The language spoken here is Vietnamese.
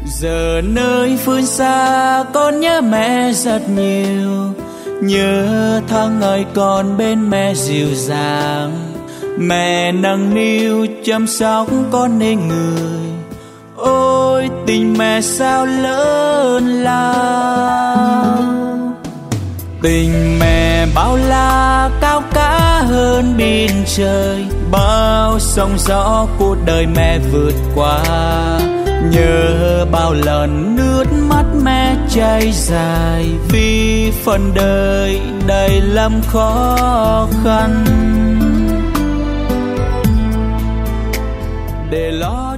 Giờ nơi phương xa con nhớ mẹ rất nhiều, nhớ tháng ngày con bên mẹ dịu dàng. Mẹ nâng niu chăm sóc con nên người, ôi tình mẹ sao lớn lao. Tình mẹ bao la cao cả hơn biển trời, bao sóng gió cuộc đời mẹ vượt qua. Nhớ bao lần nước mắt mẹ chảy dài, vì phần đời đầy lắm khó khăn. Để lo